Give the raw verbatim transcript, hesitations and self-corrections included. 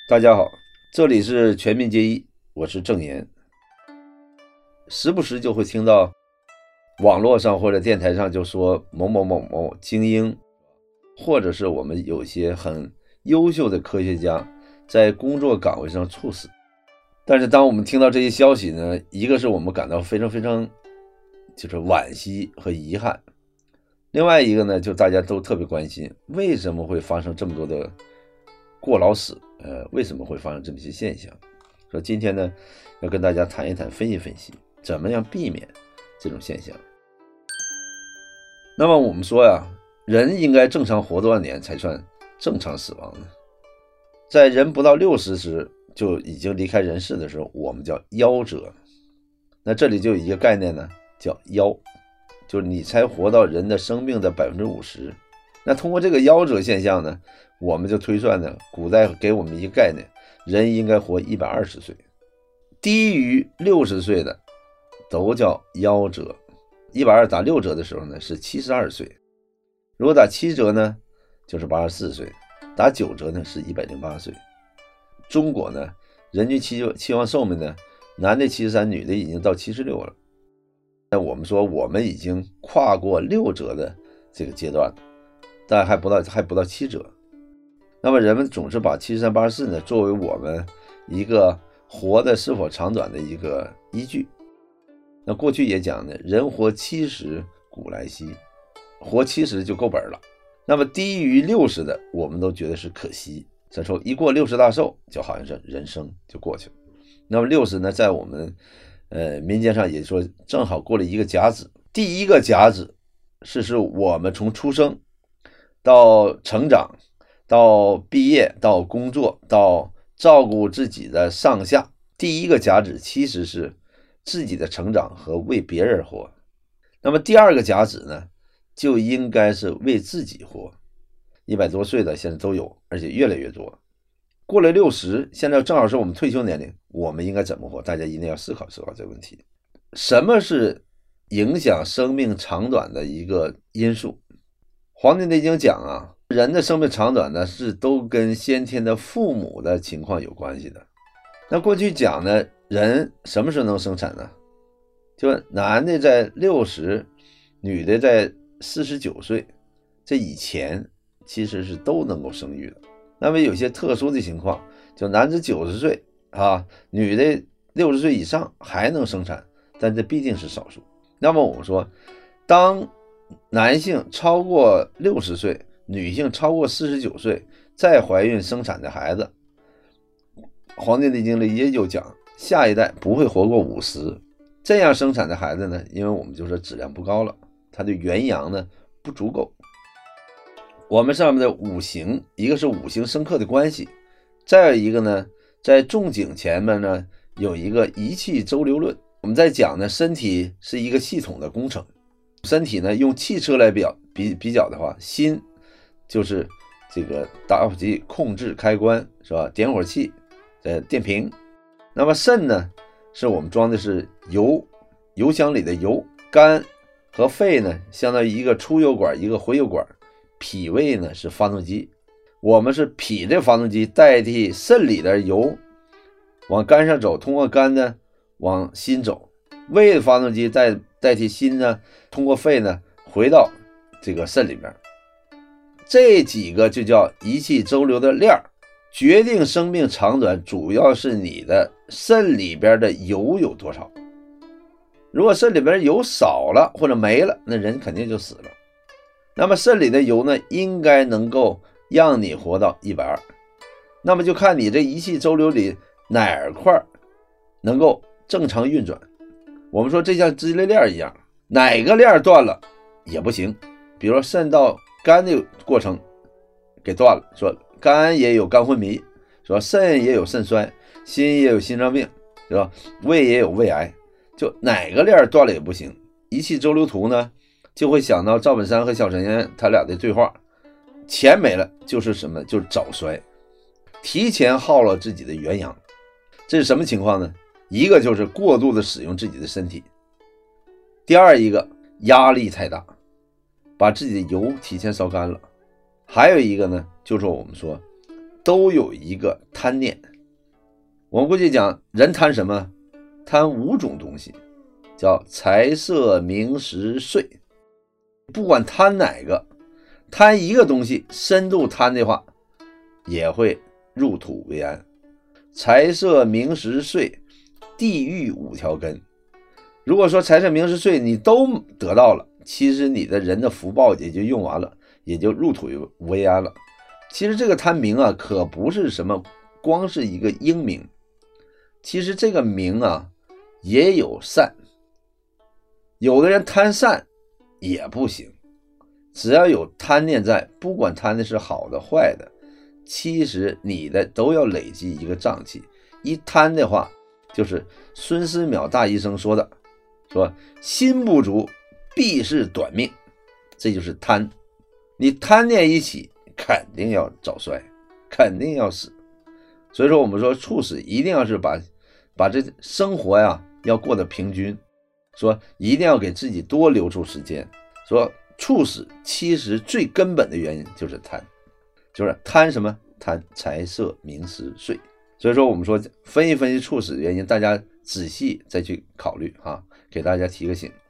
大家好，这里是全民皆医，我是郑岩。时不时就会听到网络上或者电台上就说某某某某精英，或者是我们有些很优秀的科学家在工作岗位上猝死。但是当我们听到这些消息呢，一个是我们感到非常非常就是惋惜和遗憾，另外一个呢，就大家都特别关心为什么会发生这么多的过劳死，呃，为什么会发生这么一些现象？说今天呢，要跟大家谈一谈，分析分析，怎么样避免这种现象。那么我们说呀，人应该正常活多少年才算正常死亡呢？在人不到六十时就已经离开人世的时候，我们叫夭折。那这里就有一个概念呢，叫夭，就是你才活到人的生命的 百分之五十。那通过这个夭折现象呢，我们就推算呢，古代给我们一个概念，人应该活一百二十岁，低于六十岁的都叫夭折。一百二十打六折的时候呢，是七十二岁，如果打七折呢，就是八十四岁，打九折呢，是一百零八岁。中国呢，人均期期望寿命呢，男的七十三，女的已经到七十六了。那我们说我们已经跨过六折的这个阶段了，但还不到还不到七折。那么人们总是把七十三、八十四呢作为我们一个活的是否长短的一个依据。那过去也讲呢，人活七十古来稀，活七十就够本了。那么低于六十的，我们都觉得是可惜。再说一过六十大寿，就好像是人生就过去了。那么六十呢，在我们呃民间上也说正好过了一个甲子。第一个甲子是是我们从出生到成长到毕业到工作到照顾自己的上下，第一个甲子其实是自己的成长和为别人活。那么第二个甲子呢，就应该是为自己活。一百多岁的现在都有，而且越来越多。过了六十，现在正好是我们退休年龄，我们应该怎么活？大家一定要思考思考这个问题。什么是影响生命长短的一个因素？黄帝内经讲啊，人的生命长短呢，是都跟先天的父母的情况有关系的。那过去讲呢，人什么时候能生产呢？就男的在六十，女的在四十九岁，这以前其实是都能够生育的。那么有些特殊的情况，就男子九十岁啊，女的六十岁以上还能生产，但这必定是少数。那么我们说，当男性超过六十岁，女性超过四十九岁再怀孕生产的孩子，黄帝内经里也有讲，下一代不会活过五十。这样生产的孩子呢，因为我们就说质量不高了，它的元阳呢不足够。我们上面的五行，一个是五行生克的关系，再有一个呢，在仲景前面呢有一个仪气周流论。我们在讲呢，身体是一个系统的工程，身体呢用汽车来表比比较的话，心就是这个打火机控制开关，是吧？点火器呃电瓶。那么肾呢，是我们装的是油，油箱里的油。肝和肺呢，相当于一个出油管，一个回油管。脾胃呢是发动机，我们是脾的发动机代替肾里的油往肝上走，通过肝呢往心走。胃的发动机代代替心呢，通过肺呢回到这个肾里面。这几个就叫仪气周流的链儿，决定生命长短主要是你的肾里边的油有多少。如果肾里边油少了或者没了，那人肯定就死了。那么肾里的油呢，应该能够让你活到一百二十。那么就看你这仪气周流里哪块能够正常运转。我们说这像支离链一样，哪个链断了也不行。比如说肾到肝的过程给断了，说肝也有肝昏迷，说肾也有肾衰，心也有心脏病，是吧？胃也有胃癌，就哪个链断了也不行。仪气周流图呢，就会想到赵本山和小陈岩他俩的对话，钱没了就是什么？就是早衰，提前耗了自己的元阳。这是什么情况呢？一个就是过度的使用自己的身体，第二一个压力太大，把自己的油提前烧干了，还有一个呢，就是我们说都有一个贪念。我们过去讲人贪什么？贪五种东西，叫财色名食睡。不管贪哪个，贪一个东西，深度贪的话，也会入土为安。财色名食睡，地狱五条根。如果说财色名食睡你都得到了，其实你的人的福报也就用完了，也就入土为安了。其实这个贪名啊，可不是什么光是一个英名，其实这个名啊也有善。有的人贪善也不行，只要有贪念在，不管贪的是好的坏的，其实你的都要累积一个瘴气。一贪的话，就是孙思邈大医生说的，说心不足必是短命，这就是贪。你贪念一起，肯定要早衰，肯定要死。所以说我们说处死一定要是把把这生活呀要过得平均，说一定要给自己多留出时间。说处死其实最根本的原因就是贪，就是贪什么？贪财色名食睡。所以说我们说分析分析处死的原因，大家仔细再去考虑啊，给大家提个醒。